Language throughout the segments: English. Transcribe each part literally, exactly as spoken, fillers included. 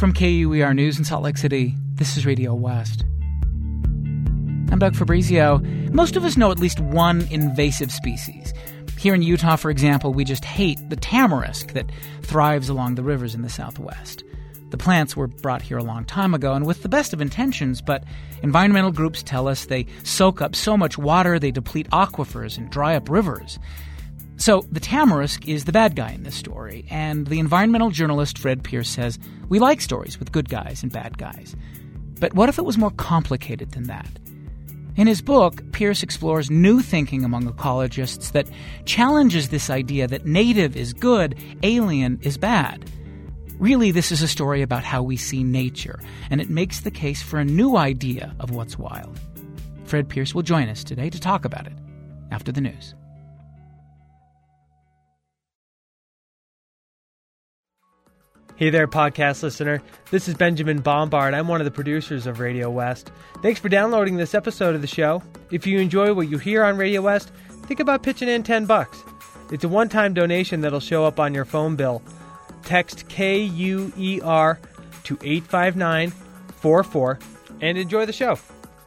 From K U E R News in Salt Lake City, this is Radio West. I'm Doug Fabrizio. Most of us know at least one invasive species. Here in Utah, for example, we just hate the tamarisk that thrives along the rivers in the Southwest. The plants were brought here a long time ago and with the best of intentions, but environmental groups tell us they soak up so much water they deplete aquifers and dry up rivers. So the tamarisk is the bad guy in this story, and the environmental journalist Fred Pearce says we like stories with good guys and bad guys. But what if it was more complicated than that? In his book, Pearce explores new thinking among ecologists that challenges this idea that native is good, alien is bad. Really, this is a story about how we see nature, and it makes the case for a new idea of what's wild. Fred Pearce will join us today to talk about it after the news. Hey there, podcast listener. This is Benjamin Bombard. I'm one of the producers of Radio West. Thanks for downloading this episode of the show. If you enjoy what you hear on Radio West, think about pitching in ten bucks. It's a one-time donation that'll show up on your phone bill. Text K U E R to eight five nine four four and enjoy the show.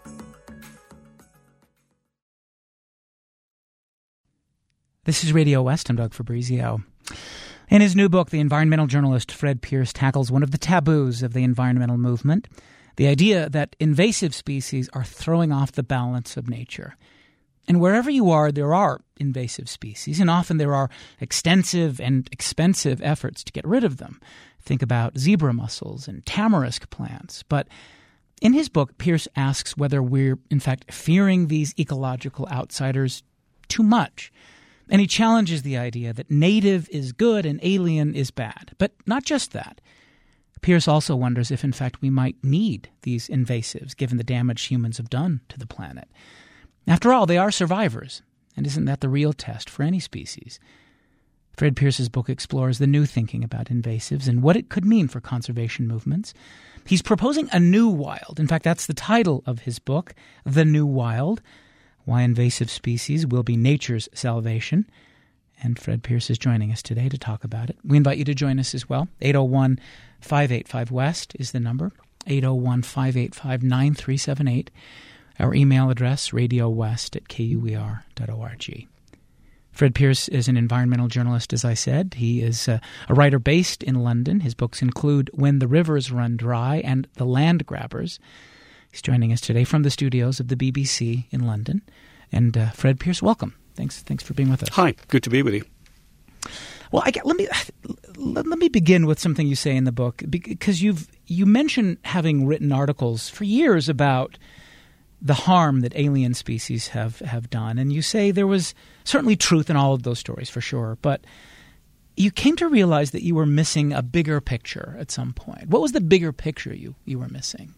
This is Radio West. I'm Doug Fabrizio. In his new book, the environmental journalist Fred Pearce tackles one of the taboos of the environmental movement, the idea that invasive species are throwing off the balance of nature. And wherever you are, there are invasive species, and often there are extensive and expensive efforts to get rid of them. Think about zebra mussels and tamarisk plants. But in his book, Pearce asks whether we're, in fact, fearing these ecological outsiders too much. And he challenges the idea that native is good and alien is bad. But not just that. Pearce also wonders if, in fact, we might need these invasives, given the damage humans have done to the planet. After all, they are survivors, and isn't that the real test for any species? Fred Pearce's book explores the new thinking about invasives and what it could mean for conservation movements. He's proposing a new wild. In fact, that's the title of his book, The New Wild, Why Invasive Species Will Be Nature's Salvation. And Fred Pearce is joining us today to talk about it. We invite you to join us as well. eight oh one, five eight five, West is the number, eight oh one, five eight five, nine three seven eight. Our email address, radiowest at k u e r dot org. Fred Pearce is an environmental journalist, as I said. He is a, a writer based in London. His books include When the Rivers Run Dry and The Land Grabbers. He's joining us today from the studios of the B B C in London. And uh, Fred Pearce, welcome. Thanks Thanks for being with us. Hi, good to be with you. Well, I, let me let, let me begin with something you say in the book, because you've you mention having written articles for years about the harm that alien species have, have done. And you say there was certainly truth in all of those stories, for sure. But you came to realize that you were missing a bigger picture at some point. What was the bigger picture you, you were missing?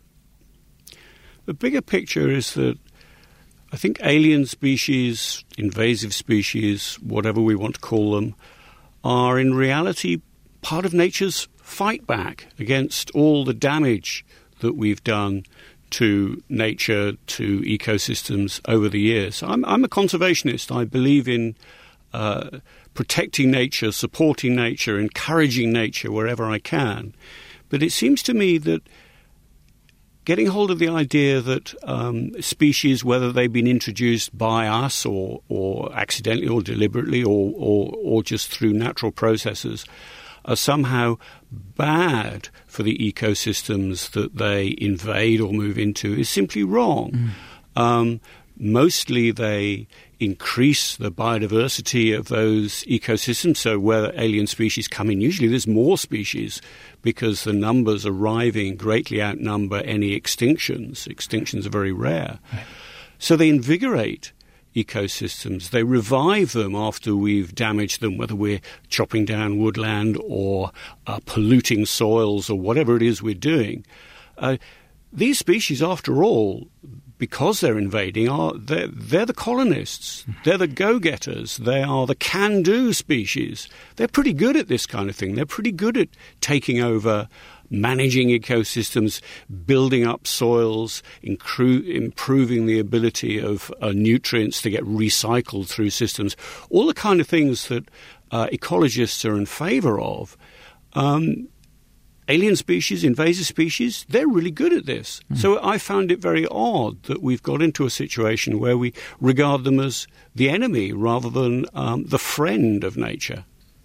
The bigger picture is that I think alien species, invasive species, whatever we want to call them, are in reality part of nature's fight back against all the damage that we've done to nature, to ecosystems over the years. I'm, I'm a conservationist. I believe in uh, protecting nature, supporting nature, encouraging nature wherever I can. But it seems to me that getting hold of the idea that um, species, whether they've been introduced by us or, or accidentally or deliberately or, or, or just through natural processes, are somehow bad for the ecosystems that they invade or move into is simply wrong. Mm. Um, mostly they increase the biodiversity of those ecosystems. So where alien species come in, usually there's more species because the numbers arriving greatly outnumber any extinctions. Extinctions are very rare. Right. So they invigorate ecosystems. They revive them after we've damaged them, whether we're chopping down woodland or uh, polluting soils or whatever it is we're doing. Uh, these species, after all, because they're invading, are they're, they're the colonists. They're the go-getters. They are the can-do species. They're pretty good at this kind of thing. They're pretty good at taking over, managing ecosystems, building up soils, incru- improving the ability of uh, nutrients to get recycled through systems, all the kind of things that uh, ecologists are in favor of. Um, alien species, invasive species, they're really good at this. Mm. So I found it very odd that we've got into a situation where we regard them as the enemy rather than um, the friend of nature.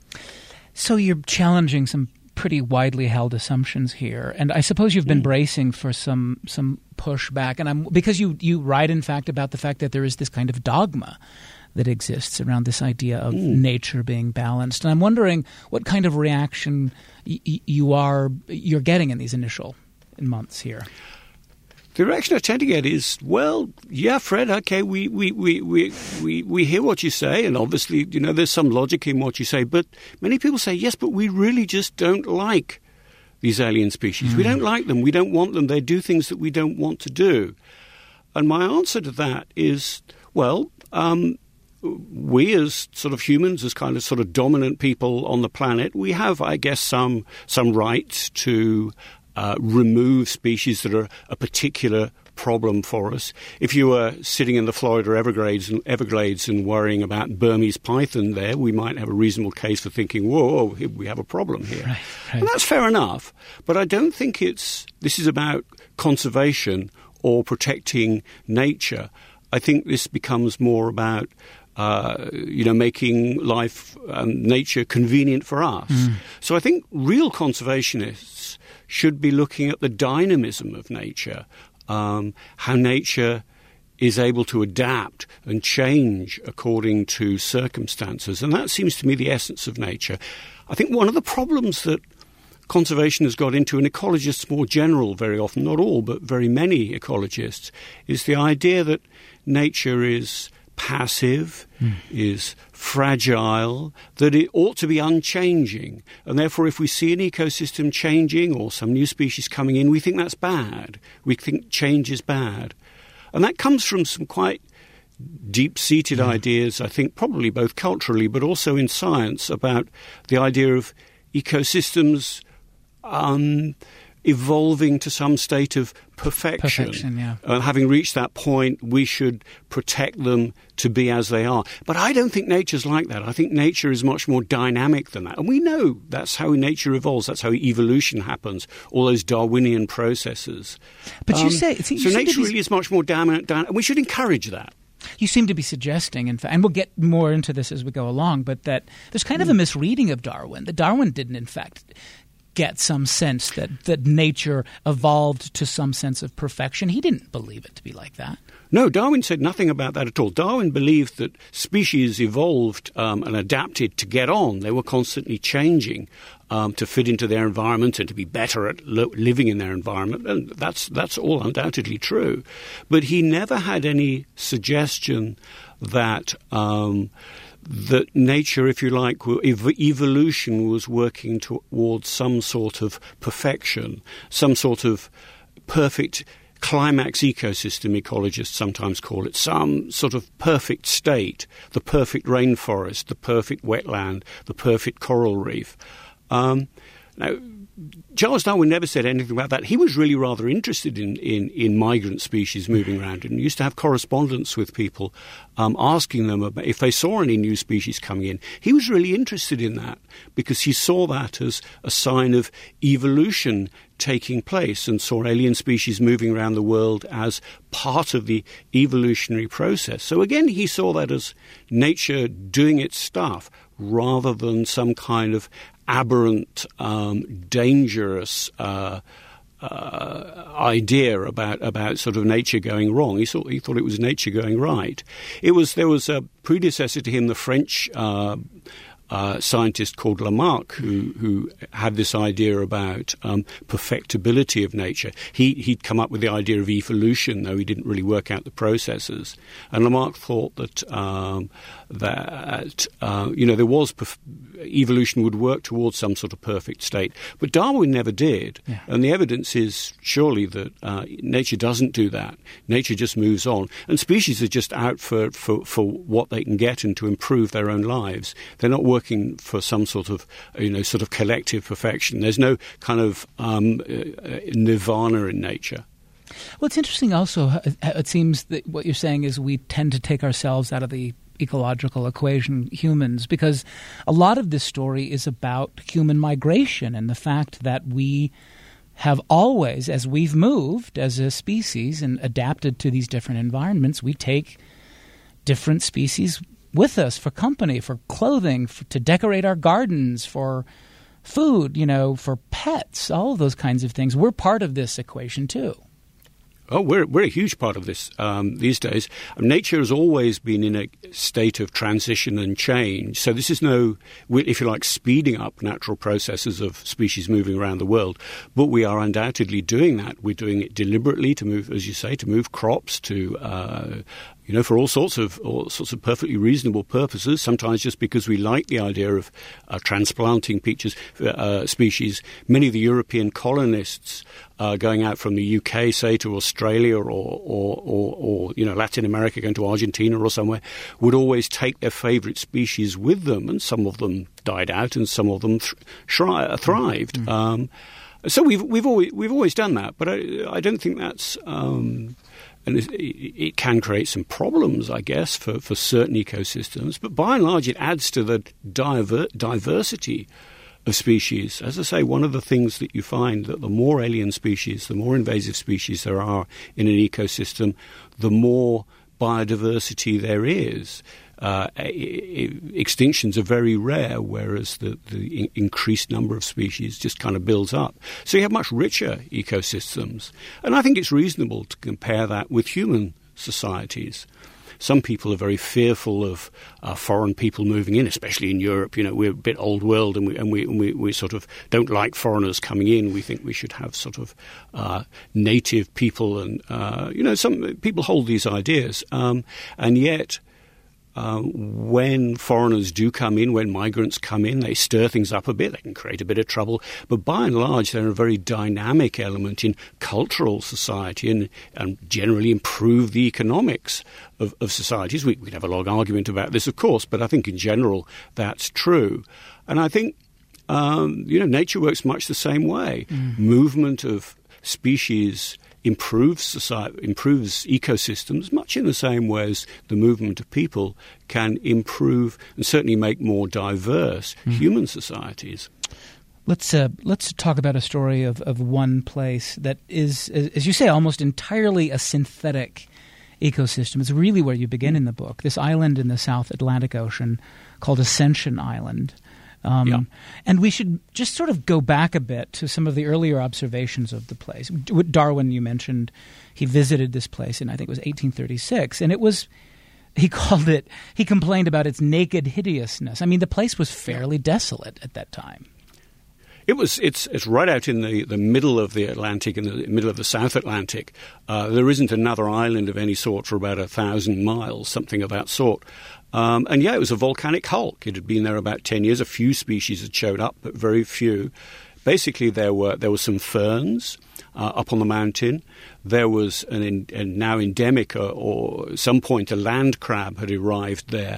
So you're challenging some pretty widely held assumptions here, and I suppose you've been mm. bracing for some some pushback, and I'm because you you write in fact about the fact that there is this kind of dogma that exists around this idea of mm. nature being balanced, and I'm wondering what kind of reaction y- y- you are you're getting in these initial months here. The reaction I tend to get is, well, yeah, Fred, okay, we, we, we, we, we, we hear what you say, and obviously, you know, there's some logic in what you say, but many people say, yes, but we really just don't like these alien species. Mm. We don't like them. We don't want them. They do things that we don't want to do. And my answer to that is, well, um, we as sort of humans, as kind of sort of dominant people on the planet, we have, I guess, some some rights to Uh, remove species that are a particular problem for us. If you were sitting in the Florida Everglades and, Everglades and worrying about Burmese python there, we might have a reasonable case for thinking, whoa, we have a problem here. Right, right. And that's fair enough, but I don't think it's this is about conservation or protecting nature. I think this becomes more about Uh, you know, making life, um, nature convenient for us. Mm. So I think real conservationists should be looking at the dynamism of nature, um, how nature is able to adapt and change according to circumstances. And that seems to me the essence of nature. I think one of the problems that conservation has got into, and ecologists more general very often, not all, but very many ecologists, is the idea that nature is passive, mm. is fragile, that it ought to be unchanging. And therefore, if we see an ecosystem changing or some new species coming in, we think that's bad. We think change is bad. And that comes from some quite deep-seated yeah. ideas, I think, probably both culturally but also in science, about the idea of ecosystems um, evolving to some state of perfection. Perfection, yeah. And having reached that point, we should protect them to be as they are. But I don't think nature's like that. I think nature is much more dynamic than that. And we know that's how nature evolves. That's how evolution happens, all those Darwinian processes. But um, you say... So, you so nature be... really is much more dominant, and we should encourage that. You seem to be suggesting, in fact, and we'll get more into this as we go along, but that there's kind of a misreading of Darwin, that Darwin didn't, in fact, get some sense that, that nature evolved to some sense of perfection. He didn't believe it to be like that. No, Darwin said nothing about that at all. Darwin believed that species evolved um, and adapted to get on. They were constantly changing um, to fit into their environment and to be better at lo- living in their environment. And that's that's all undoubtedly true. But he never had any suggestion that um, that nature, if you like, ev- evolution was working towards some sort of perfection, some sort of perfect climax ecosystem, ecologists sometimes call it, some sort of perfect state, the perfect rainforest, the perfect wetland, the perfect coral reef. Um, now, Charles Darwin never said anything about that. He was really rather interested in, in, in migrant species moving around and used to have correspondence with people um, asking them about if they saw any new species coming in. He was really interested in that because he saw that as a sign of evolution taking place and saw alien species moving around the world as part of the evolutionary process. So again, he saw that as nature doing its stuff rather than some kind of aberrant, um, dangerous uh, uh, idea about about sort of nature going wrong. He thought he thought it was nature going right. It was there was a predecessor to him, the French uh, uh, scientist called Lamarck, who who had this idea about um, perfectibility of nature. He he'd come up with the idea of evolution, though he didn't really work out the processes. And Lamarck thought that um, that uh, you know there was perf- evolution would work towards some sort of perfect state, but Darwin never did. Yeah. And the evidence is surely that uh, nature doesn't do that. Nature just moves on, and species are just out for, for, for what they can get and to improve their own lives. They're not working for some sort of you know sort of collective perfection. There's no kind of um, uh, nirvana in nature. Well, it's interesting also, it seems that what you're saying is we tend to take ourselves out of the ecological equation, humans, because a lot of this story is about human migration and the fact that we have always, as we've moved as a species and adapted to these different environments, we take different species with us for company, for clothing, for, to decorate our gardens, for food, you know, for pets, all of those kinds of things. We're part of this equation too. Oh, we're we're a huge part of this um, these days. Nature has always been in a state of transition and change. So this is no, if you like, speeding up natural processes of species moving around the world. But we are undoubtedly doing that. We're doing it deliberately to move, as you say, to move crops, to uh, you know, for all sorts of all sorts of perfectly reasonable purposes. Sometimes just because we like the idea of uh, transplanting peaches, uh, species. Many of the European colonists uh, going out from the U K, say, to Australia or, or, or, or you know, Latin America, going to Argentina or somewhere, would always take their favourite species with them, and some of them died out, and some of them th- shri- thrived. Mm-hmm. Um, so we've we've always we've always done that, but I, I don't think that's. Um, And it, it can create some problems, I guess, for, for certain ecosystems. But by and large, it adds to the diver- diversity of species. As I say, one of the things that you find that the more alien species, the more invasive species there are in an ecosystem, the more biodiversity there is. Uh, extinctions are very rare, whereas the, the increased number of species just kind of builds up. So you have much richer ecosystems. And I think it's reasonable to compare that with human societies. Some people are very fearful of uh, foreign people moving in, especially in Europe. You know, we're a bit old world, and we and we, and we, we sort of don't like foreigners coming in. We think we should have sort of uh, native people, and uh, you know, some people hold these ideas, um, and yet. Uh, when foreigners do come in, when migrants come in, they stir things up a bit. They can create a bit of trouble. But by and large, they're a very dynamic element in cultural society and, and generally improve the economics of, of societies. We, we can have a long argument about this, of course, but I think in general that's true. And I think, um, you know, nature works much the same way. Mm. Movement of species improves society, improves ecosystems, much in the same way as the movement of people can improve and certainly make more diverse mm. human societies. Let's uh, let's talk about a story of, of one place that is, as you say, almost entirely a synthetic ecosystem. It's really where you begin in the book. This island in the South Atlantic Ocean called Ascension Island. Um, yeah. And we should just sort of go back a bit to some of the earlier observations of the place. Darwin, you mentioned, he visited this place in, I think it was eighteen thirty-six, and it was, he called it, he complained about its naked hideousness. I mean, the place was fairly desolate at that time. It was. It's. It's right out in the, the middle of the Atlantic, in the middle of the South Atlantic. Uh, there isn't another island of any sort for about a thousand miles, something of that sort. Um, and yeah, it was a volcanic hulk. It had been there about ten years. A few species had showed up, but very few. Basically, there were there were some ferns uh, up on the mountain. There was an, in, an now endemic, uh, or at some point, a land crab had arrived there.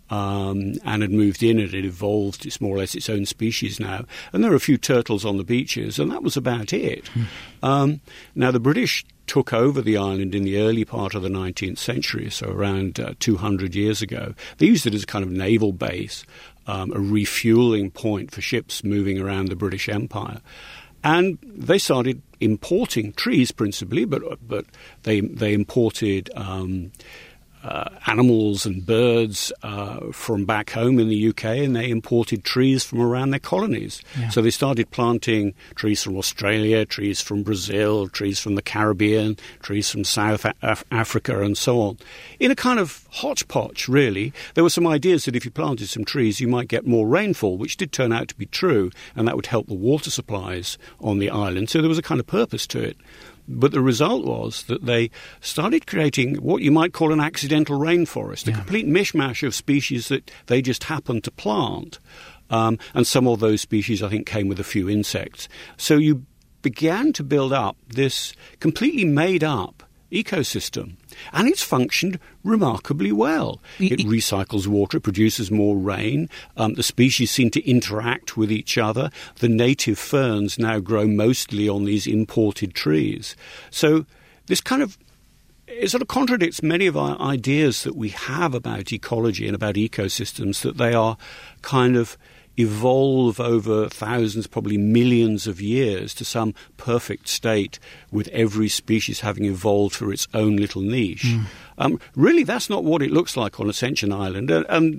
Um, and had moved in, and it evolved. It's more or less its own species now. And there are a few turtles on the beaches, and that was about it. Mm. Um, now, the British took over the island in the early part of the nineteenth century, so around uh, two hundred years ago. They used it as a kind of naval base, um, a refueling point for ships moving around the British Empire. And they started importing trees principally, but but they, they imported... Um, Uh, animals and birds uh, from back home in the U K, and they imported trees from around their colonies. Yeah. So they started planting trees from Australia, trees from Brazil, trees from the Caribbean, trees from South Af- Africa, and so on. In a kind of hodgepodge, really. There were some ideas that if you planted some trees, you might get more rainfall, which did turn out to be true, and that would help the water supplies on the island. So there was a kind of purpose to it. But the result was that they started creating what you might call an accidental rainforest, yeah. a complete mishmash of species that they just happened to plant. Um, and some of those species, I think, came with a few insects. So you began to build up this completely made-up ecosystem. And it's functioned remarkably well. It recycles water, it produces more rain. Um, the species seem to interact with each other. The native ferns now grow mostly on these imported trees. So this kind of it sort of contradicts many of our ideas that we have about ecology and about ecosystems, that they are kind of evolve over thousands, probably millions of years to some perfect state, with every species having evolved for its own little niche. Mm. Um, really, that's not what it looks like on Ascension Island. Uh, um,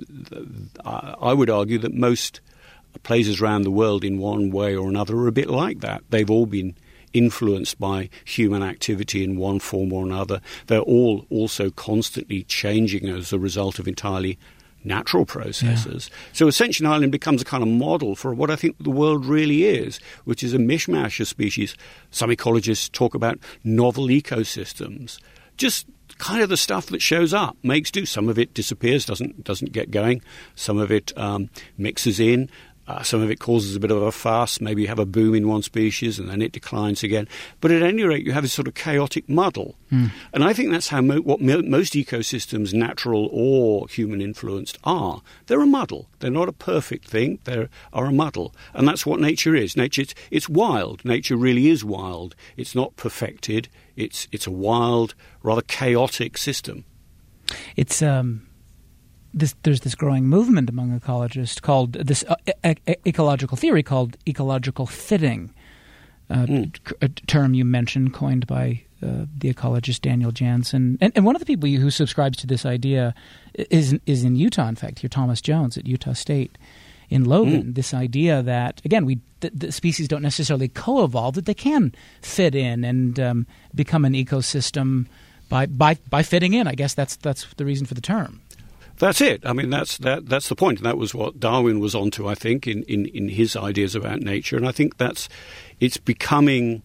I would argue that most places around the world in one way or another are a bit like that. They've all been influenced by human activity in one form or another. They're all also constantly changing as a result of entirely natural processes. Yeah. So Ascension Island becomes a kind of model for what I think the world really is, which is a mishmash of species. Some ecologists talk about novel ecosystems. Just kind of the stuff that shows up, makes do. Some of it disappears, doesn't doesn't get going. Some of it um, mixes in. Uh, some of it causes a bit of a fuss. Maybe you have a boom in one species and then it declines again. But at any rate, you have this sort of chaotic muddle. Mm. And I think that's how mo- what mo- most ecosystems, natural or human-influenced, are. They're a muddle. They're not a perfect thing. They are a muddle. And that's what nature is. Nature, it's, it's wild. Nature really is wild. It's not perfected. It's, it's a wild, rather chaotic system. It's... um. This, there's this growing movement among ecologists called this uh, e- e- ecological theory called ecological fitting, uh, mm. t- a term you mentioned, coined by uh, the ecologist Daniel Jansen. And, and one of the people who subscribes to this idea is is in Utah. In fact, here Thomas Jones at Utah State in Logan. Mm. This idea that again, we the, the species don't necessarily co-evolve; that they can fit in and um, become an ecosystem by by by fitting in. I guess that's that's the reason for the term. That's it. I mean, that's that. That's the point, and that was what Darwin was onto, I think, in, in, in his ideas about nature. And I think that's it's becoming,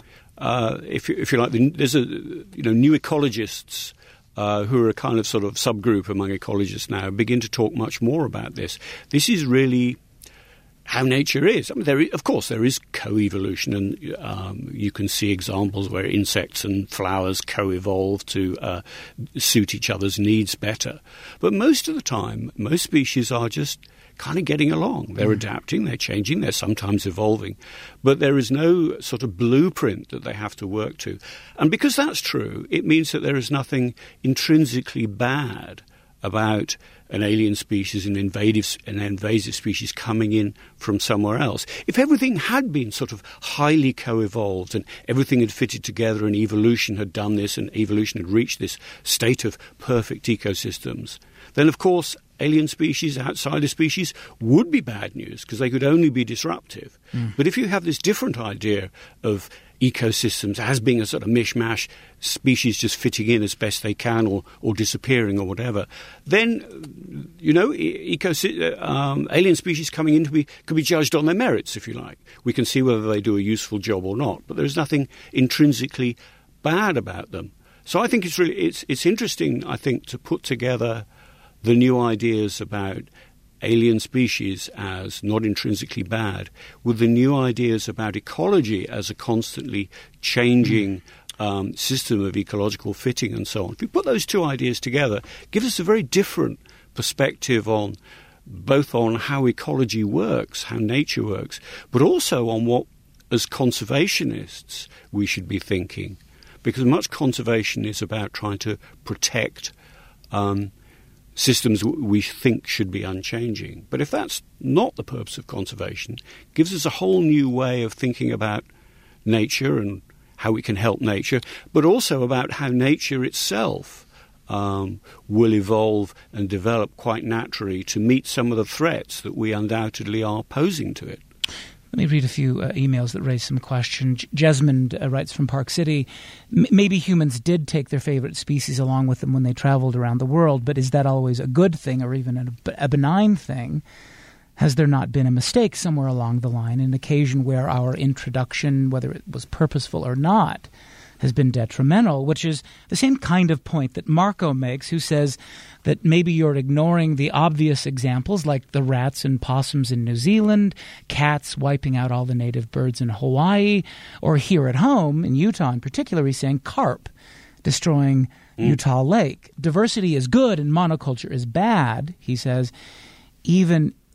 uh, if you, if you like, there's a you know new ecologists uh, who are a kind of sort of subgroup among ecologists now begin to talk much more about this. This is really how nature is. I mean, there is, of course, there is co-evolution, and um, you can see examples where insects and flowers co-evolve to uh, suit each other's needs better. But most of the time, most species are just kind of getting along. They're mm. adapting, they're changing, they're sometimes evolving. But there is no sort of blueprint that they have to work to. And because that's true, it means that there is nothing intrinsically bad about an alien species, an invasive, an invasive species coming in from somewhere else. If everything had been sort of highly co-evolved and everything had fitted together and evolution had done this and evolution had reached this state of perfect ecosystems, then of course alien species, outsider species, would be bad news because they could only be disruptive. Mm. But if you have this different idea of ecosystems as being a sort of mishmash, species just fitting in as best they can or, or disappearing or whatever, then, you know, ecosy- um, alien species coming in to be, could be judged on their merits, if you like. We can see whether they do a useful job or not, but there's nothing intrinsically bad about them. So I think it's really, it's, it's interesting, I think, to put together the new ideas about alien species as not intrinsically bad with the new ideas about ecology as a constantly changing um, system of ecological fitting and so on. If we put those two ideas together, it gives us a very different perspective on both on how ecology works, how nature works, but also on what, as conservationists, we should be thinking. Because much conservation is about trying to protect um, systems we think should be unchanging. But if that's not the purpose of conservation, it gives us a whole new way of thinking about nature and how we can help nature, but also about how nature itself um, will evolve and develop quite naturally to meet some of the threats that we undoubtedly are posing to it. Let me read a few uh, emails that raise some question. J- Jesmond uh, writes from Park City, M- maybe humans did take their favorite species along with them when they traveled around the world, but is that always a good thing or even a, a benign thing? Has there not been a mistake somewhere along the line, an occasion where our introduction, whether it was purposeful or not, has been detrimental, which is the same kind of point that Marco makes, who says that maybe you're ignoring the obvious examples like the rats and possums in New Zealand, cats wiping out all the native birds in Hawaii, or here at home, in Utah in particular, he's saying carp destroying mm. Utah Lake. Diversity is good and monoculture is bad, he says, even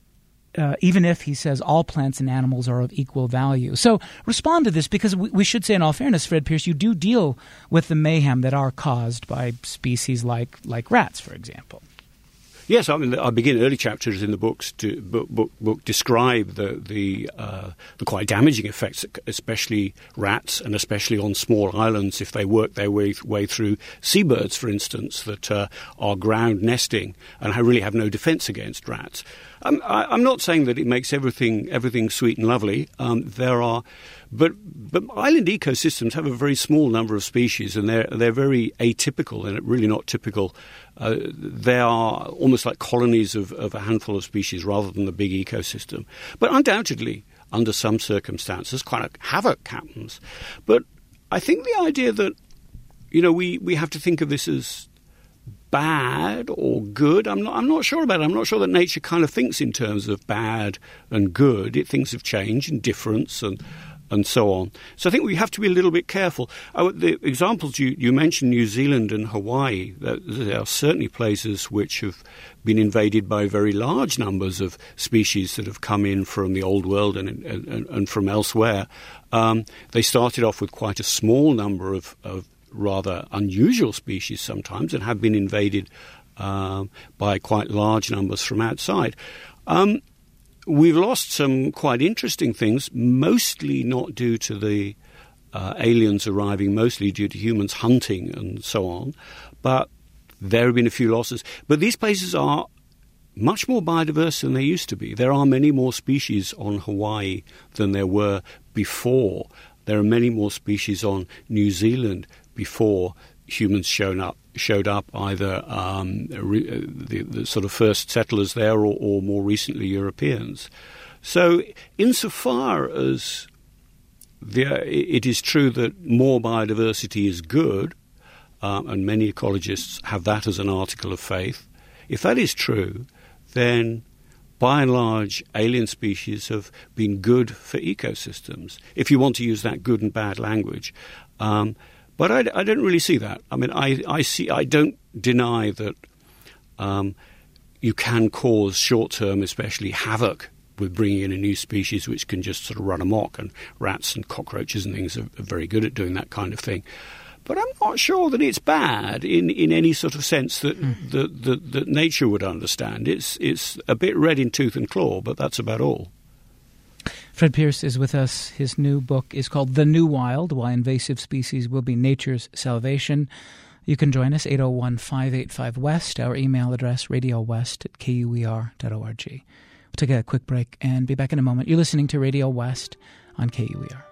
uh, even if he says all plants and animals are of equal value. So respond to this, because we, we should say, in all fairness, Fred Pearce, you do deal with the mayhem that are caused by species like, like rats, for example. Yes, I mean, I begin early chapters in the books to book, book, book describe the the, uh, the quite damaging effects, especially rats, and especially on small islands if they work their way way through seabirds, for instance, that uh, are ground nesting and really have no defence against rats. Um, I, I'm not saying that it makes everything everything sweet and lovely. Um, there are, but but island ecosystems have a very small number of species, and they're they're very atypical and really not typical. Uh, they are almost like colonies of, of a handful of species rather than the big ecosystem. But undoubtedly, under some circumstances, quite a havoc happens. But I think the idea that, you know, we, we have to think of this as bad or good, I'm not I'm not sure about it. I'm not sure that nature kind of thinks in terms of bad and good. It thinks of change and difference and and so on. So I think we have to be a little bit careful. Oh, the examples you, you mentioned, New Zealand and Hawaii, there are certainly places which have been invaded by very large numbers of species that have come in from the old world and, and, and from elsewhere. Um, they started off with quite a small number of, of rather unusual species sometimes, and have been invaded um, by quite large numbers from outside. Um, we've lost some quite interesting things, mostly not due to the uh, aliens arriving, mostly due to humans hunting and so on. But there have been a few losses. But these places are much more biodiverse than they used to be. There are many more species on Hawaii than there were before. There are many more species on New Zealand before humans showed up, showed up either um, the, the sort of first settlers there or, or more recently Europeans. So insofar as the, it is true that more biodiversity is good, um, and many ecologists have that as an article of faith, if that is true, then by and large, alien species have been good for ecosystems, if you want to use that good and bad language. Um, but I, I don't really see that. I mean, I, I see. I don't deny that um, you can cause short-term, especially havoc, with bringing in a new species which can just sort of run amok, and rats and cockroaches and things are, are very good at doing that kind of thing. But I'm not sure that it's bad in, in any sort of sense that, mm. that, that, that nature would understand. It's it's a bit red in tooth and claw, but that's about all. Fred Pearce is with us. His new book is called The New Wild, Why Invasive Species Will Be Nature's Salvation. You can join us, eight oh one, five eight five, West, our email address, radio west at k u e r dot org. We'll take a quick break and be back in a moment. You're listening to Radio West on K U E R.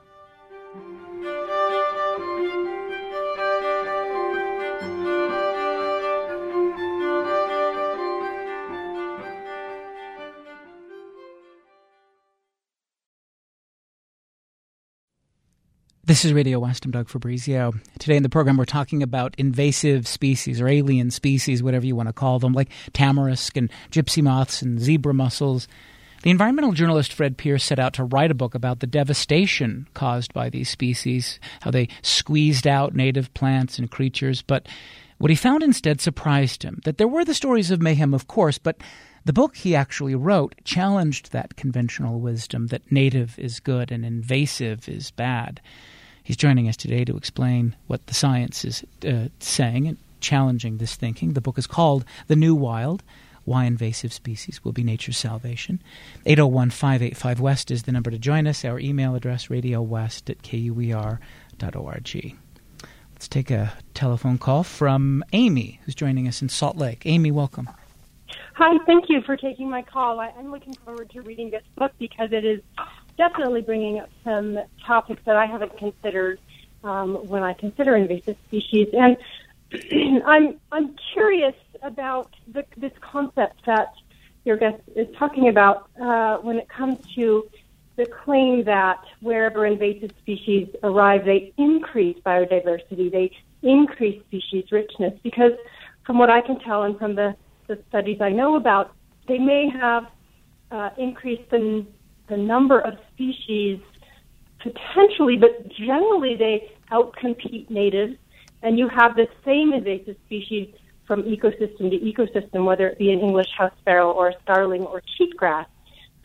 This is Radio West. I'm Doug Fabrizio. Today in the program, we're talking about invasive species or alien species, whatever you want to call them, like tamarisk and gypsy moths and zebra mussels. The environmental journalist Fred Pearce set out to write a book about the devastation caused by these species, how they squeezed out native plants and creatures. But what he found instead surprised him, that there were the stories of mayhem, of course, but the book he actually wrote challenged that conventional wisdom that native is good and invasive is bad. He's joining us today to explain what the science is uh, saying and challenging this thinking. The book is called The New Wild, Why Invasive Species Will Be Nature's Salvation. eight oh one, five eight five, West is the number to join us. Our email address, radio west at k u e r dot org. Let's take a telephone call from Amy, who's joining us in Salt Lake. Amy, welcome. Hi, thank you for taking my call. I, I'm looking forward to reading this book because it is definitely bringing up some topics that I haven't considered um, when I consider invasive species. And I'm I'm curious about the, this concept that your guest is talking about uh, when it comes to the claim that wherever invasive species arrive, they increase biodiversity, they increase species richness. Because from what I can tell and from the the studies I know about, they may have uh, increased the, the number of species potentially, but generally they outcompete natives, and you have the same invasive species from ecosystem to ecosystem, whether it be an English house sparrow or a starling or cheatgrass.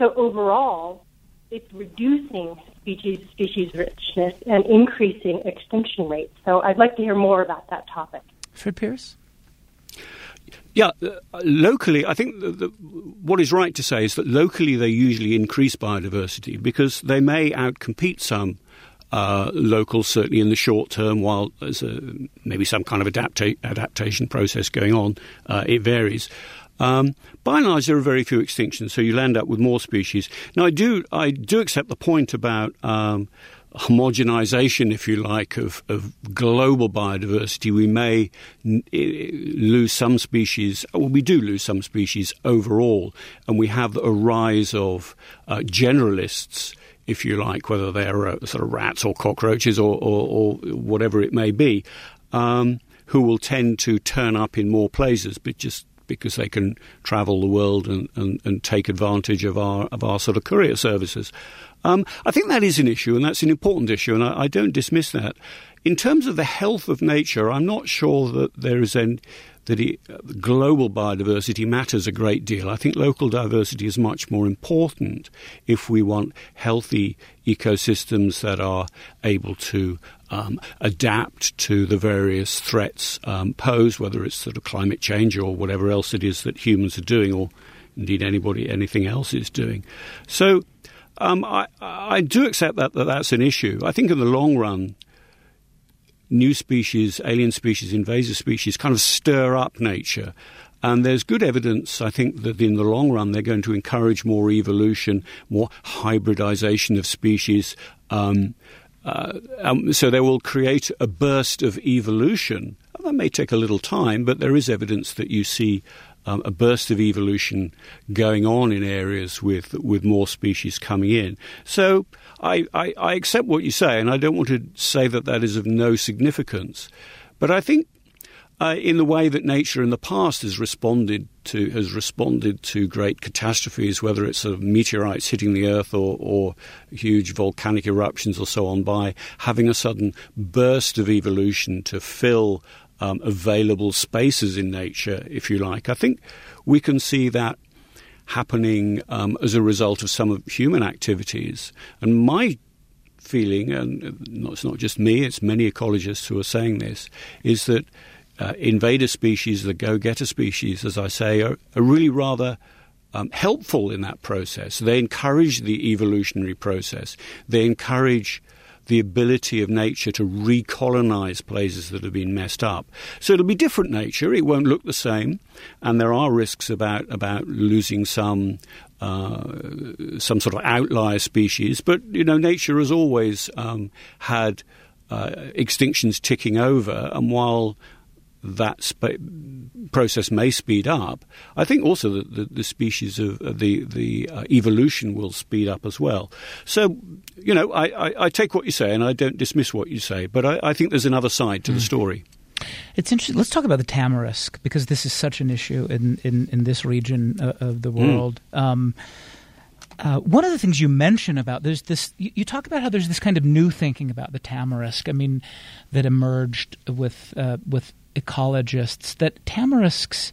So overall, it's reducing species species richness and increasing extinction rates. So I'd like to hear more about that topic. Fred Pearce? Yeah, uh, locally, I think the, the, what is right to say is that locally they usually increase biodiversity because they may outcompete some uh, locals, certainly in the short term, while there's a, maybe some kind of adapta- adaptation process going on. Uh, it varies. Um, by and large, there are very few extinctions, so you'll end up with more species. Now, I do I do accept the point about um, homogenization, if you like, of, of global biodiversity. We may n- lose some species, well, we do lose some species overall, and we have a rise of uh, generalists, if you like, whether they're uh, sort of rats or cockroaches or, or, or whatever it may be, um, who will tend to turn up in more places, but just because they can travel the world and, and, and take advantage of our of our sort of courier services. Um, I think that is an issue, and that's an important issue, and I, I don't dismiss that. In terms of the health of nature, I'm not sure that there is any, that it, uh, global biodiversity matters a great deal. I think local diversity is much more important if we want healthy ecosystems that are able to um, adapt to the various threats um, posed, whether it's sort of climate change or whatever else it is that humans are doing, or indeed anybody, anything else is doing. So um, I, I do accept that, that that's an issue. I think in the long run, new species, alien species, invasive species kind of stir up nature. And there's good evidence, I think, that in the long run they're going to encourage more evolution, more hybridization of species. Um, uh, um, so they will create a burst of evolution. That may take a little time, but there is evidence that you see um, a burst of evolution going on in areas with with more species coming in. So I, I, I accept what you say, and I don't want to say that that is of no significance. But I think uh, in the way that nature in the past has responded to has responded to great catastrophes, whether it's sort of meteorites hitting the Earth or, or huge volcanic eruptions or so on, by having a sudden burst of evolution to fill um, available spaces in nature, if you like. I think we can see that happening um, as a result of some of human activities. And my feeling, and it's not just me, it's many ecologists who are saying this, is that uh, invader species, the go-getter species, as I say, are, are really rather um, helpful in that process. They encourage the evolutionary process. They encourage the ability of nature to recolonize places that have been messed up. So it'll be different nature. It won't look the same. And there are risks about, about losing some uh, some sort of outlier species. But, you know, nature has always um, had uh, extinctions ticking over. And while that sp- process may speed up, I think also that the, the species of uh, the, the uh, evolution will speed up as well. So, you know, I, I, I take what you say and I don't dismiss what you say, but I, I think there's another side to mm. the story. It's interesting. Let's talk about the tamarisk, because this is such an issue in, in, in this region uh, of the world. Mm. Um, uh, one of the things you mention about there's this, you, you talk about how there's this kind of new thinking about the tamarisk. I mean, that emerged with uh, with ecologists, that tamarisks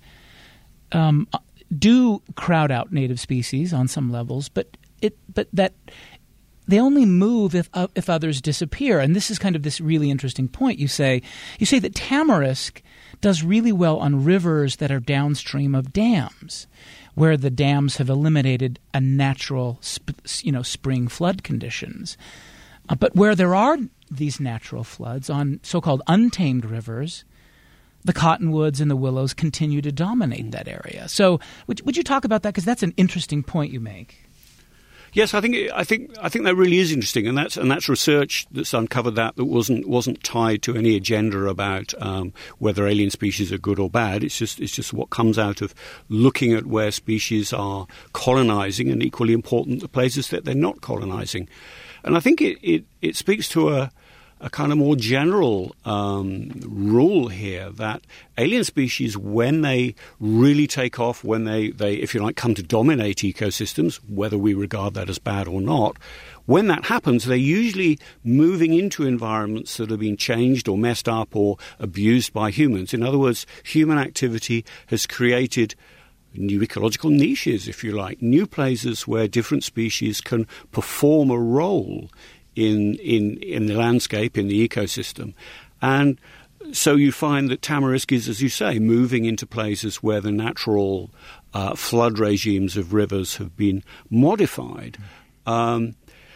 um, do crowd out native species on some levels, but it but that they only move if uh, if others disappear. And this is kind of this really interesting point. You say you say that tamarisk does really well on rivers that are downstream of dams, where the dams have eliminated a natural sp- you know spring flood conditions. Uh, but where there are these natural floods on so-called untamed rivers, the cottonwoods and the willows continue to dominate that area. So would, would you talk about that? Because that's an interesting point you make. Yes, I think I think I think that really is interesting, and that's and that's research that's uncovered that that wasn't wasn't tied to any agenda about um, whether alien species are good or bad. It's just it's just what comes out of looking at where species are colonizing, and equally important the places that they're not colonizing. And I think it it, it speaks to a. a kind of more general um, rule here that alien species, when they really take off, when they, they, if you like, come to dominate ecosystems, whether we regard that as bad or not, when that happens, they're usually moving into environments that have been changed or messed up or abused by humans. In other words, human activity has created new ecological niches, if you like, new places where different species can perform a role in in in the landscape, in the ecosystem. And so you find that tamarisk is, as you say, moving into places where the natural uh, flood regimes of rivers have been modified. Um,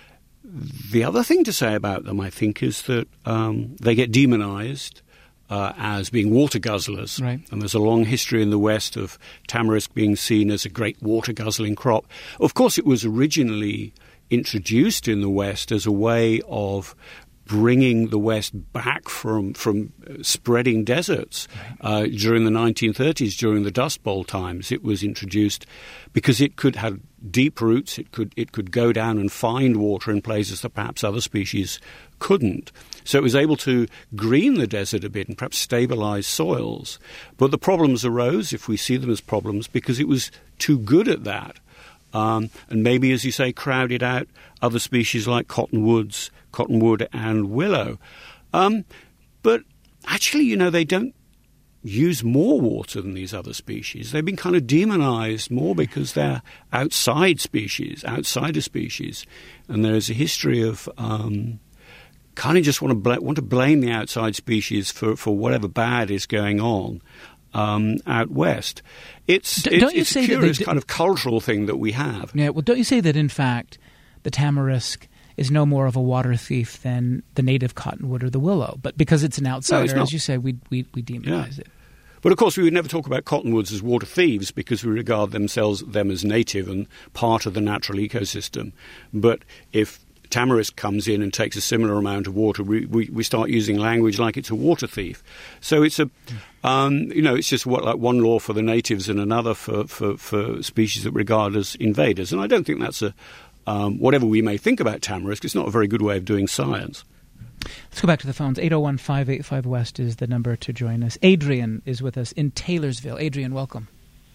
the other thing to say about them, I think, is that um, they get demonized uh, as being water guzzlers. Right. And there's a long history in the West of tamarisk being seen as a great water-guzzling crop. Of course, it was originally introduced in the West as a way of bringing the West back from from spreading deserts. Uh, during the nineteen thirties, during the Dust Bowl times, it was introduced because it could have deep roots. It could it could go down and find water in places that perhaps other species couldn't. So it was able to green the desert a bit and perhaps stabilize soils. But the problems arose, if we see them as problems, because it was too good at that. Um, and maybe, as you say, crowded out other species like cottonwoods, cottonwood and willow. Um, but actually, you know, they don't use more water than these other species. They've been kind of demonized more because they're outside species, outsider species. And there is a history of um, kind of just want to bl- want to blame the outside species for, for whatever bad is going on. Um, out west. It's, D- it's, don't you it's say a curious that they, kind of cultural thing that we have. Yeah, well, don't you say that, in fact, the tamarisk is no more of a water thief than the native cottonwood or the willow? But because it's an outsider, no, it's as you say, we we, we demonize yeah. it. But, of course, we would never talk about cottonwoods as water thieves because we regard themselves them as native and part of the natural ecosystem. But if tamarisk comes in and takes a similar amount of water, we, we, we start using language like it's a water thief. So it's a, um, you know, it's just what like one law for the natives and another for, for, for species that we regard as invaders. And I don't think that's a, um, whatever we may think about tamarisk, it's not a very good way of doing science. Let's go back to the phones. eight oh one, five eight five, West is the number to join us. Adrian is with us in Taylorsville. Adrian, welcome.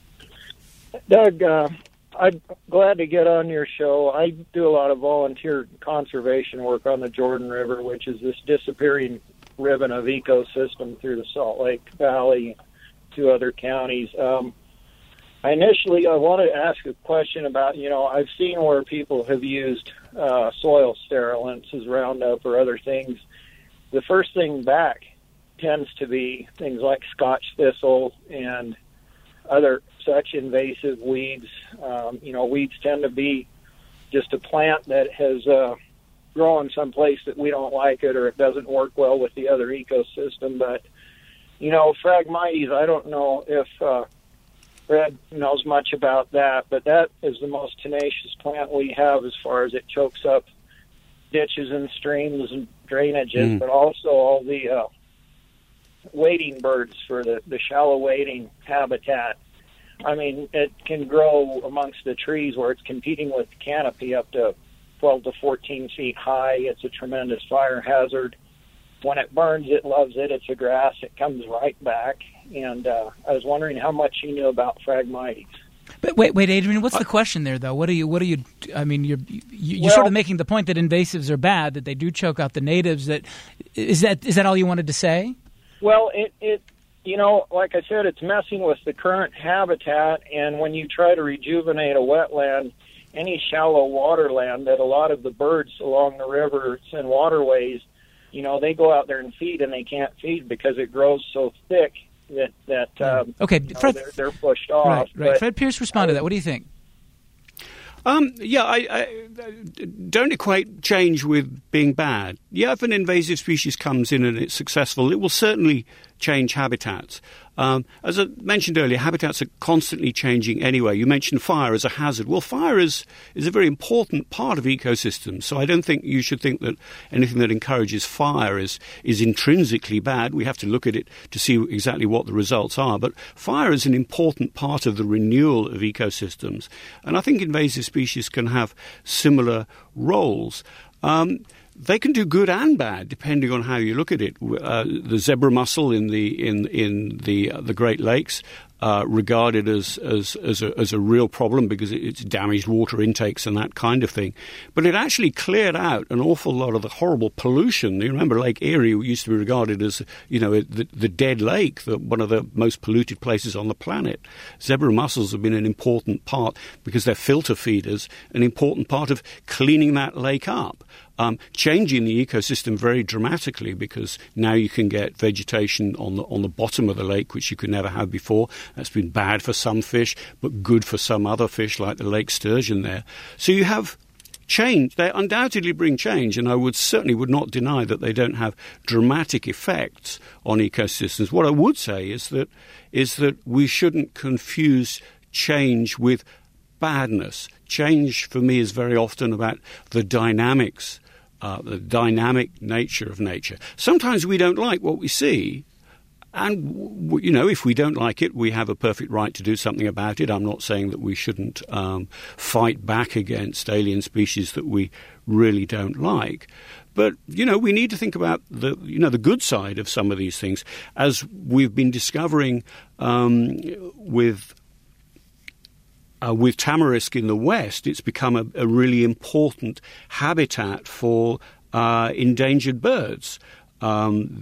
Doug, uh, I'm glad to get on your show. I do a lot of volunteer conservation work on the Jordan River, which is this disappearing ribbon of ecosystem through the Salt Lake Valley to other counties. Um, I initially, I wanted to ask a question about, you know, I've seen where people have used uh, soil sterilants as Roundup or other things. The first thing back tends to be things like Scotch thistle and other such invasive weeds. Um, you know, weeds tend to be just a plant that has uh, grown someplace that we don't like it or it doesn't work well with the other ecosystem. But, you know, Phragmites, I don't know if uh, Fred knows much about that, but that is the most tenacious plant we have as far as it chokes up ditches and streams and drainages, mm. but also all the uh, wading birds for the, the shallow wading habitat. I mean, it can grow amongst the trees where it's competing with canopy up to twelve to fourteen feet high. It's a tremendous fire hazard. When it burns, it loves it. It's a grass. It comes right back. And uh, I was wondering how much you knew about Phragmites. But wait, wait, Adrian, what's the question there, though? What are you, what are you, I mean, you're, you, you're well, sort of making the point that invasives are bad, that they do choke out the natives. That, is that, is that all you wanted to say? Well, it, it, you know, like I said, it's messing with the current habitat, and when you try to rejuvenate a wetland, any shallow water land that a lot of the birds along the rivers and waterways, you know, they go out there and feed, and they can't feed because it grows so thick that, that um, okay, you know, Fred, they're, they're pushed off. Right, right. But, Fred Pierce responded to that. What do you think? Um, yeah, I, I don't equate change with being bad. Yeah, if an invasive species comes in and it's successful, it will certainly change habitats. Um, as I mentioned earlier, habitats are constantly changing anyway. You mentioned fire as a hazard. Well, fire is, is a very important part of ecosystems, so I don't think you should think that anything that encourages fire is, is intrinsically bad. We have to look at it to see exactly what the results are. But fire is an important part of the renewal of ecosystems, and I think invasive species can have similar roles. Um, they can do good and bad depending on how you look at it. Uh, the zebra mussel in the in in the uh, the Great Lakes, uh, regarded as as as a, as a real problem because it, it's damaged water intakes and that kind of thing. But it actually cleared out an awful lot of the horrible pollution. You remember Lake Erie used to be regarded as, you know, the, the dead lake, the, one of the most polluted places on the planet. Zebra mussels have been an important part because they're filter feeders, an important part of cleaning that lake up. Um, changing the ecosystem very dramatically because now you can get vegetation on the on the bottom of the lake, which you could never have before. That's been bad for some fish, but good for some other fish, like the lake sturgeon there. So you have change. They undoubtedly bring change, and I would certainly would not deny that they don't have dramatic effects on ecosystems. What I would say is that is that we shouldn't confuse change with badness. Change, for me, is very often about the dynamics, uh, the dynamic nature of nature. Sometimes we don't like what we see, and, w- you know, if we don't like it, we have a perfect right to do something about it. I'm not saying that we shouldn't um, fight back against alien species that we really don't like. But, you know, we need to think about the, you know, the good side of some of these things, as we've been discovering um, with... Uh, with tamarisk in the West, it's become a, a really important habitat for uh, endangered birds. Um,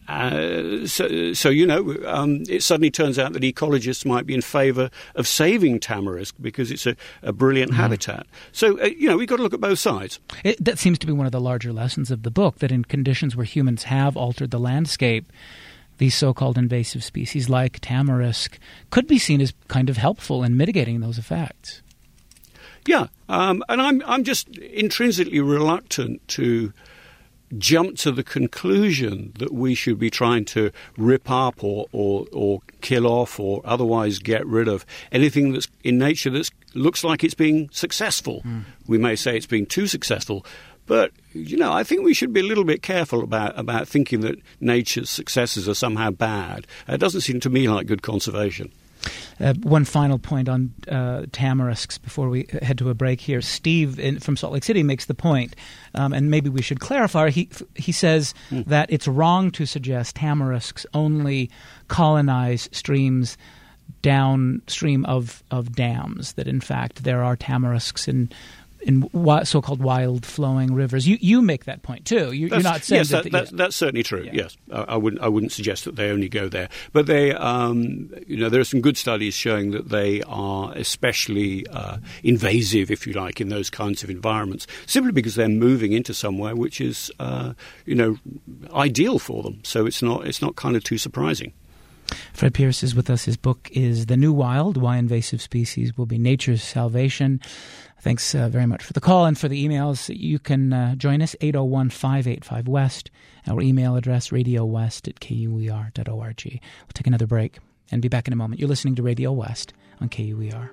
uh, so, so, you know, um, it suddenly turns out that ecologists might be in favour of saving tamarisk because it's a, a brilliant mm-hmm. habitat. So, uh, you know, we've got to look at both sides. It, that seems to be one of the larger lessons of the book, that in conditions where humans have altered the landscape, these so-called invasive species like tamarisk could be seen as kind of helpful in mitigating those effects. Yeah, um, and I'm I'm just intrinsically reluctant to jump to the conclusion that we should be trying to rip up or, or, or kill off or otherwise get rid of anything that's in nature that looks like it's being successful. Mm. We may say it's being too successful. But, you know, I think we should be a little bit careful about, about thinking that nature's successes are somehow bad. It doesn't seem to me like good conservation. Uh, one final point on uh, tamarisks before we head to a break here. Steve in, from Salt Lake City makes the point, um, and maybe we should clarify. He he says mm. that it's wrong to suggest tamarisks only colonize streams downstream of, of dams, that in fact there are tamarisks in in so-called wild flowing rivers. You you make that point too. You, you're not saying yes, that, that, that yeah. that's certainly true. Yeah. Yes, I, I wouldn't I wouldn't suggest that they only go there, but they um, you know there are some good studies showing that they are especially uh, invasive, if you like, in those kinds of environments, simply because they're moving into somewhere which is uh, you know ideal for them. So it's not it's not kind of too surprising. Fred Pearce is with us. His book is The New Wild, Why Invasive Species Will Be Nature's Salvation. Thanks uh, very much for the call and for the emails. You can uh, join us, eight oh one, five eight five, West. Our email address, radio west at k u e r dot org. We'll take another break and be back in a moment. You're listening to Radio West on K U E R.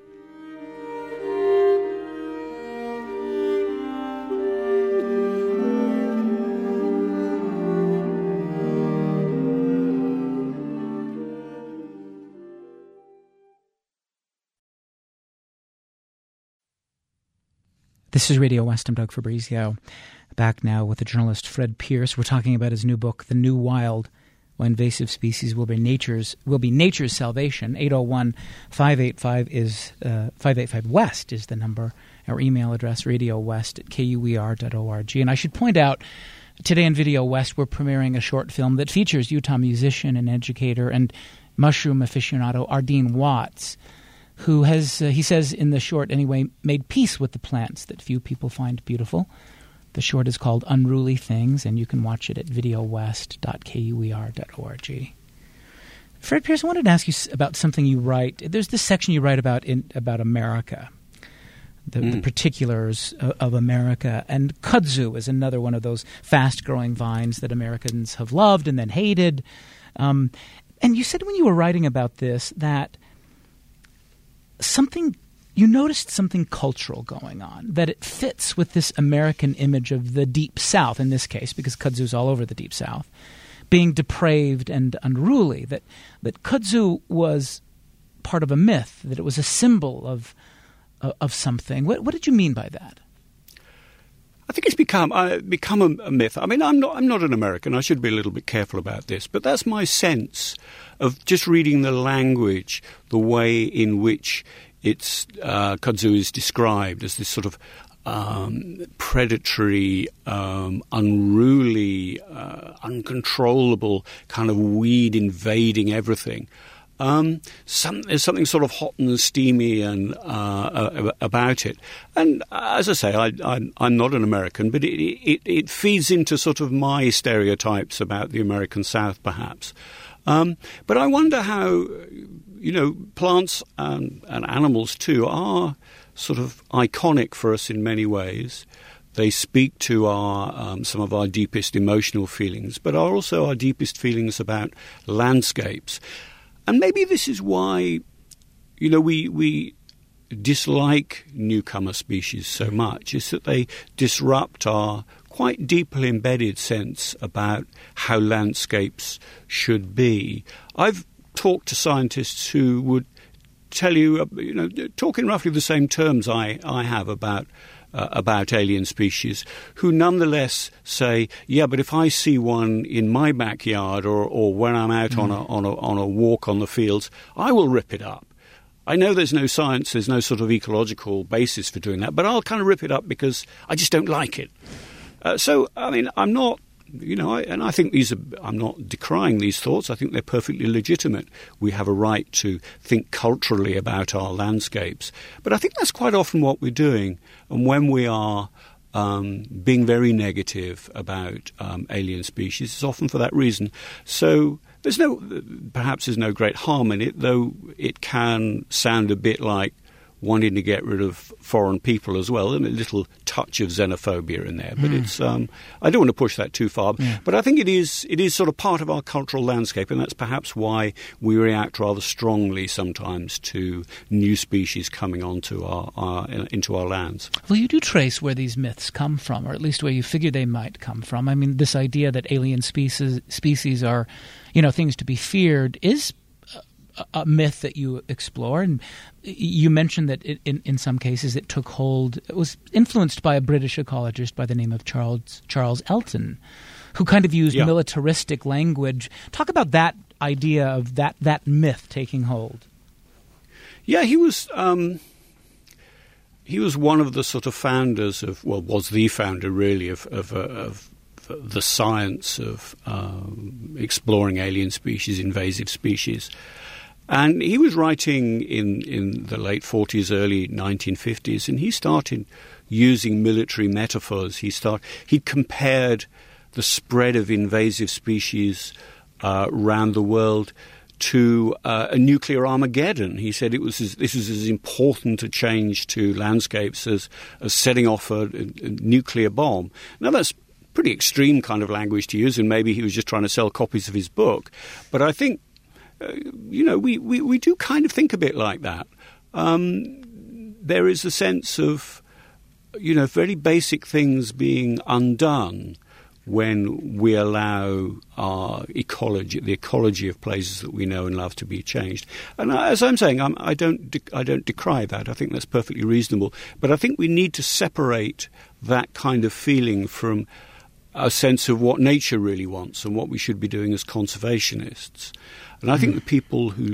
This is Radio West. I'm Doug Fabrizio. Back now with the journalist Fred Pearce. We're talking about his new book, The New Wild, Why Invasive Species Will Be Nature's Will Be Nature's Salvation. eight oh one, five eight five is uh, five eight five West is the number. Our email address, radio west at k u e r dot org. And I should point out, today in Video West, we're premiering a short film that features Utah musician and educator and mushroom aficionado Ardeen Watts, who has, uh, he says in the short anyway, made peace with the plants that few people find beautiful. The short is called Unruly Things, and you can watch it at video west dot k u e r dot org. Fred Pearce, I wanted to ask you about something you write. There's this section you write about in about America, the, mm. the particulars of, of America. And kudzu is another one of those fast-growing vines that Americans have loved and then hated. Um, and you said when you were writing about this that something you noticed something cultural going on, that it fits with this American image of the Deep South, in this case, because kudzu's all over the Deep South, being depraved and unruly, that that kudzu was part of a myth, that it was a symbol of uh, of something. What, what did you mean by that? I think it's become uh, become a, a myth. I mean, I'm not I'm not an American. I should be a little bit careful about this, but that's my sense of just reading the language, the way in which it's uh, kudzu is described as this sort of um, predatory, um, unruly, uh, uncontrollable kind of weed invading everything. Um, some, there's something sort of hot and steamy and uh, about it. And as I say, I, I, I'm not an American, but it, it, it feeds into sort of my stereotypes about the American South, perhaps. Um, but I wonder how, you know, plants and, and animals too are sort of iconic for us in many ways. They speak to our um, some of our deepest emotional feelings, but are also our deepest feelings about landscapes. And maybe this is why, you know, we we dislike newcomer species so much, is that they disrupt our quite deeply embedded sense about how landscapes should be. I've talked to scientists who would tell you, you know, talk in roughly the same terms I, I have about uh, about alien species, who nonetheless say, yeah, but if I see one in my backyard or, or when I'm out mm. on a on a on a walk on the fields, I will rip it up. I know there's no science, there's no sort of ecological basis for doing that, but I'll kind of rip it up because I just don't like it. Uh, so, I mean, I'm not, you know, I, and I think these are, I'm not decrying these thoughts. I think they're perfectly legitimate. We have a right to think culturally about our landscapes. But I think that's quite often what we're doing. And when we are um, being very negative about um, alien species, it's often for that reason. So there's no, perhaps there's no great harm in it, though it can sound a bit like wanting to get rid of foreign people as well, and a little touch of xenophobia in there. But mm. it's um, I don't want to push that too far. Yeah. But I think it is it is sort of part of our cultural landscape, and that's perhaps why we react rather strongly sometimes to new species coming onto our, our into our lands. Well, you do trace where these myths come from, or at least where you figure they might come from. I mean, this idea that alien species species are, you know, things to be feared is a myth that you explore, and you mentioned that it, in, in some cases it took hold. It was influenced by a British ecologist by the name of Charles Charles Elton, who kind of used yeah. militaristic language. Talk about that idea of that that myth taking hold. Yeah, he was um, he was one of the sort of founders of, well, was the founder really of of, of the science of um, exploring alien species, invasive species. And he was writing in, in the late forties, early nineteen fifties, and he started using military metaphors. He start he compared the spread of invasive species uh, around the world to uh, a nuclear Armageddon. He said it was as, this was as important a change to landscapes as, as setting off a, a nuclear bomb. Now that's pretty extreme kind of language to use, and maybe he was just trying to sell copies of his book. But I think, uh, you know, we, we, we do kind of think a bit like that. Um, there is a sense of, you know, very basic things being undone when we allow our ecology, the ecology of places that we know and love, to be changed. And as I'm saying, I'm, I don't, de- I don't decry that. I think that's perfectly reasonable. But I think we need to separate that kind of feeling from a sense of what nature really wants and what we should be doing as conservationists. And I think mm. the people who,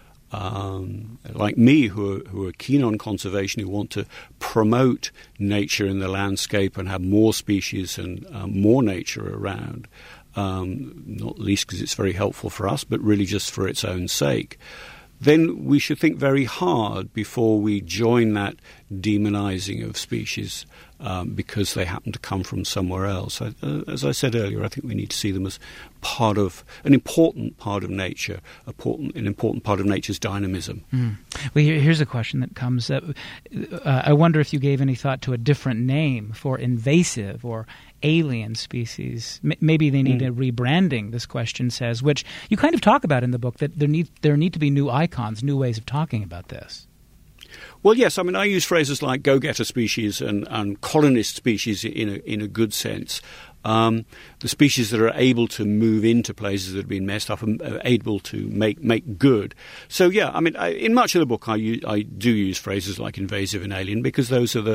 um, like me, who are, who are keen on conservation, who want to promote nature in the landscape and have more species and um, more nature around, um, not least because it's very helpful for us, but really just for its own sake, then we should think very hard before we join that demonizing of species um, because they happen to come from somewhere else. I, uh, as I said earlier, I think we need to see them as part of, an important part of nature, important, an important part of nature's dynamism. Mm. Well, here, here's a question that comes up. Uh, I wonder if you gave any thought to a different name for invasive or alien species. M- maybe they need mm. a rebranding, this question says, which you kind of talk about in the book, that there need there need to be new icons, new ways of talking about this. Well, yes. I mean, I use phrases like go-getter species and, and colonist species in a, in a good sense. Um, the species that are able to move into places that have been messed up and are able to make make good. So, yeah, I mean, I, in much of the book, I, use, I do use phrases like invasive and alien because those are the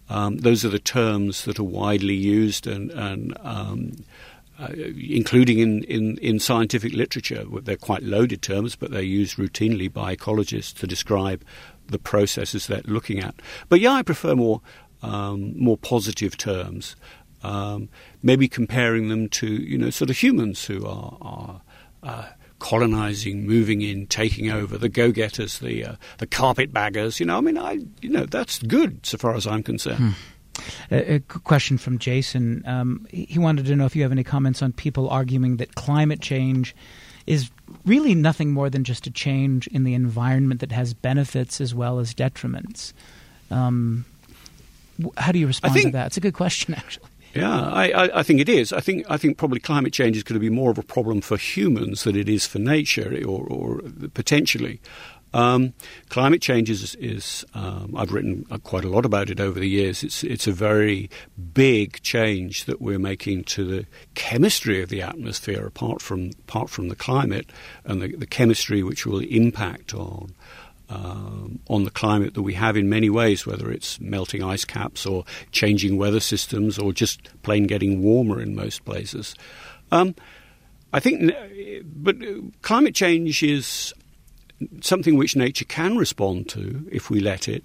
Um, those are the terms that are widely used and, and um, uh, including in, in, in scientific literature. They're quite loaded terms, but they're used routinely by ecologists to describe the processes they're looking at. But yeah, I prefer more um, more positive terms, um, maybe comparing them to, you know, sort of humans who are, are uh, colonizing, moving in, taking over, the go-getters, the uh, the carpetbaggers. You know, I mean, I you know that's good so far as I'm concerned. Hmm. A, a question from Jason. Um, he wanted to know if you have any comments on people arguing that climate change is really nothing more than just a change in the environment that has benefits as well as detriments. Um, how do you respond think, to that? It's a good question, actually. Yeah, I, I, I think it is. I think I think probably climate change is going to be more of a problem for humans than it is for nature, or, or potentially. Um, climate change is, is um, I've written quite a lot about it over the years. It's it's a very big change that we're making to the chemistry of the atmosphere, apart from apart from the climate and the, the chemistry which will impact on um, on the climate that we have in many ways, whether it's melting ice caps or changing weather systems or just plain getting warmer in most places. Um, I think, but climate change is something which nature can respond to if we let it.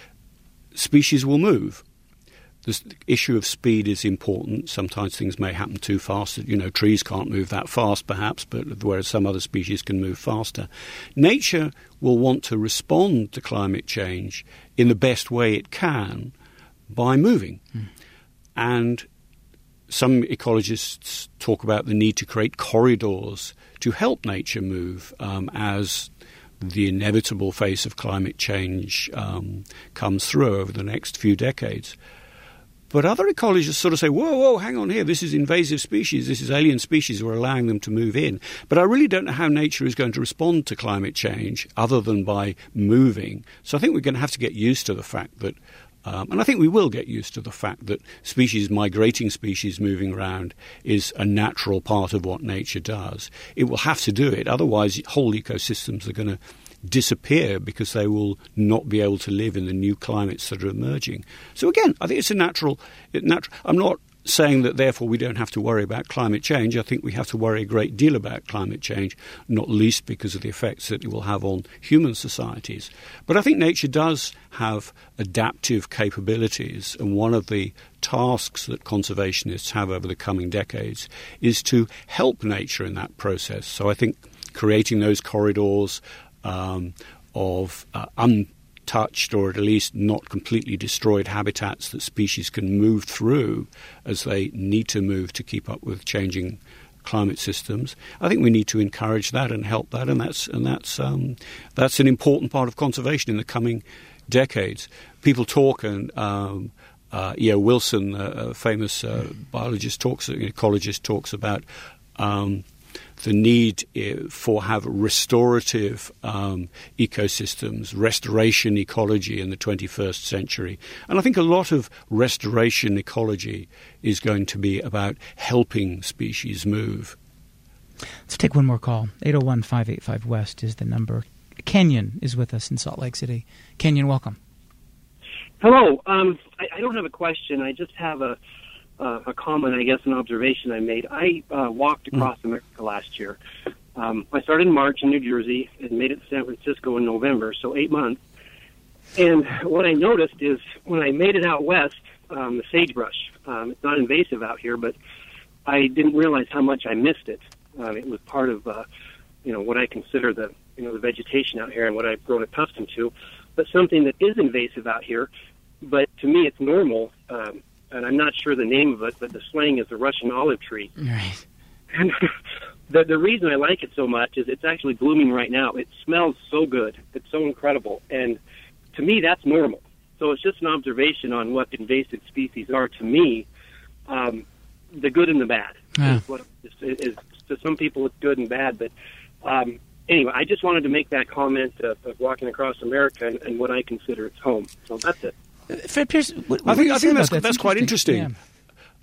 Species will move. The issue of speed is important. Sometimes things may happen too fast. You know, trees can't move that fast, perhaps, but whereas some other species can move faster. Nature will want to respond to climate change in the best way it can by moving. Mm. And some ecologists talk about the need to create corridors to help nature move um, as the inevitable face of climate change um, comes through over the next few decades. But other ecologists sort of say, whoa, whoa, hang on here, this is invasive species, this is alien species, we're allowing them to move in. But I really don't know how nature is going to respond to climate change other than by moving. So I think we're going to have to get used to the fact that, um, and I think we will get used to the fact that species, migrating species moving around is a natural part of what nature does. It will have to do it, otherwise whole ecosystems are going to disappear because they will not be able to live in the new climates that are emerging. So again, I think it's a natural, it natural. I'm not saying that therefore we don't have to worry about climate change. I think we have to worry a great deal about climate change, not least because of the effects that it will have on human societies. But I think nature does have adaptive capabilities, and one of the tasks that conservationists have over the coming decades is to help nature in that process. So I think creating those corridors Um, of uh, untouched or at least not completely destroyed habitats that species can move through as they need to move to keep up with changing climate systems. I think we need to encourage that and help that, and that's and that's um, that's an important part of conservation in the coming decades. People talk, and um, uh, E O Wilson, a famous uh, biologist, talks, ecologist, talks about Um, the need for have restorative um, ecosystems, restoration ecology in the twenty-first century. And I think a lot of restoration ecology is going to be about helping species move. Let's take one more call. eight oh one, five eight five, West is the number. Kenyon is with us in Salt Lake City. Kenyon, welcome. Hello. Um, I, I don't have a question. I just have a Uh, a comment, I guess, an observation I made. I uh, walked across mm. America last year. Um, I started in March in New Jersey and made it to San Francisco in November, so eight months. And what I noticed is when I made it out west, um, the sagebrush, um, it's not invasive out here, but I didn't realize how much I missed it. Uh, it was part of, uh, you know, what I consider the, you know, the vegetation out here and what I've grown accustomed to. But something that is invasive out here, but to me it's normal, um, and I'm not sure the name of it, but the slang is the Russian olive tree. Right. And the the reason I like it so much is it's actually blooming right now. It smells so good. It's so incredible. And to me, that's normal. So it's just an observation on what invasive species are to me, um, the good and the bad. Yeah. Is what is, is, to some people, it's good and bad. But um, anyway, I just wanted to make that comment of, of walking across America and, and what I consider its home. So that's it. Fred Pierce, what, what I think, do you I say think about that's, that? that's quite interesting. Yeah.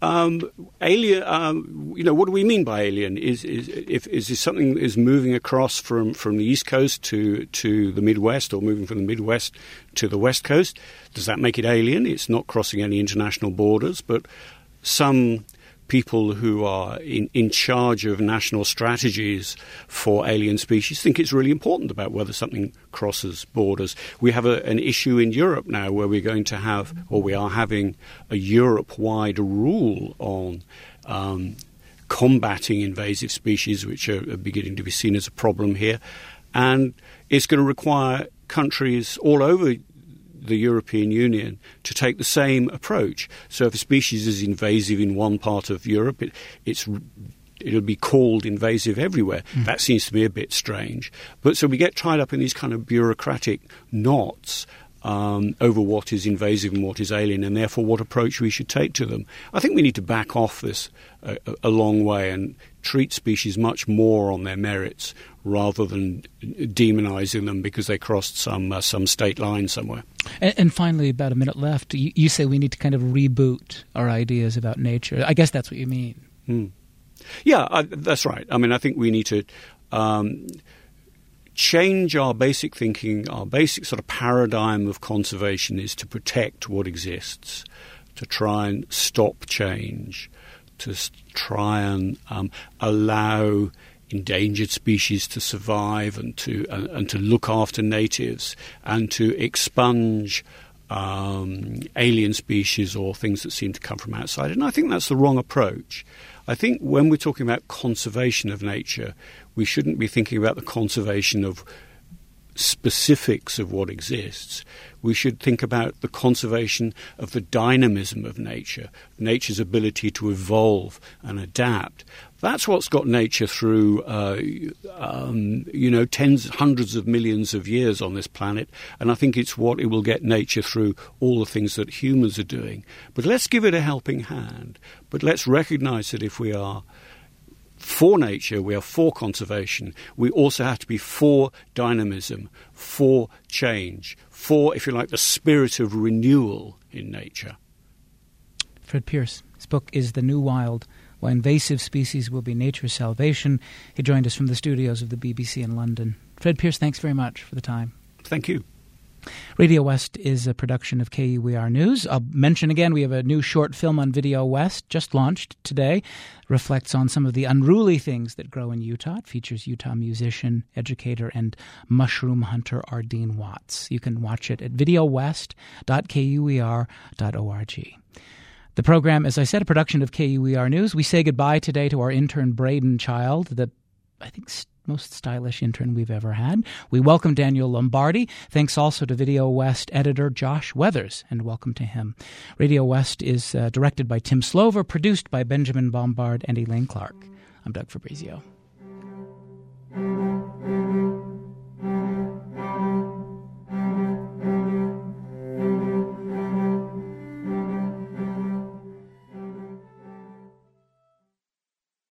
Um, alien, um, you know, what do we mean by alien? Is is if is this something that is moving across from, from the East Coast to, to the Midwest, or moving from the Midwest to the West Coast? Does that make it alien? It's not crossing any international borders, but some people who are in, in charge of national strategies for alien species think it's really important about whether something crosses borders. We have a, an issue in Europe now where we're going to have, or we are having, a Europe-wide rule on um, combating invasive species, which are, are beginning to be seen as a problem here. And it's going to require countries all over the European Union to take the same approach. So if a species is invasive in one part of Europe, it, it's it'll be called invasive everywhere. Mm. That seems to me a bit strange. But so we get tied up in these kind of bureaucratic knots um, over what is invasive and what is alien, and therefore what approach we should take to them. I think we need to back off this a, a long way and treat species much more on their merits rather than demonizing them because they crossed some uh, some state line somewhere. And, and finally, about a minute left, you, you say we need to kind of reboot our ideas about nature. I guess that's what you mean. Hmm. Yeah, I, that's right. I mean, I think we need to um, change our basic thinking. Our basic sort of paradigm of conservation is to protect what exists, to try and stop change, to try and um, allow endangered species to survive and to uh, and to look after natives and to expunge um, alien species or things that seem to come from outside. And I think that's the wrong approach. I think when we're talking about conservation of nature, we shouldn't be thinking about the conservation of specifics of what exists. We should think about the conservation of the dynamism of nature, nature's ability to evolve and adapt. That's what's got nature through, uh, um, you know, tens, hundreds of millions of years on this planet, and I think it's what it will get nature through all the things that humans are doing. But let's give it a helping hand. But let's recognize that if we are for nature, we are for conservation, we also have to be for dynamism, for change, for, if you like, the spirit of renewal in nature. Fred Pearce, his book is The New Wild, Why Invasive Species Will Be Nature's Salvation. He joined us from the studios of the B B C in London. Fred Pearce, thanks very much for the time. Thank you. Radio West is a production of K U E R News. I'll mention again, we have a new short film on Video West, just launched today. Reflects on some of the unruly things that grow in Utah. It features Utah musician, educator, and mushroom hunter Ardeen Watts. You can watch it at video west dot k u e r dot org. The program, as I said, a production of K U E R News. We say goodbye today to our intern Braden Child, the, I think, most stylish intern we've ever had. We welcome Daniel Lombardi. Thanks also to Video West editor Josh Weathers, and welcome to him. Radio West is uh, directed by Tim Slover, produced by Benjamin Bombard and Elaine Clark. I'm Doug Fabrizio.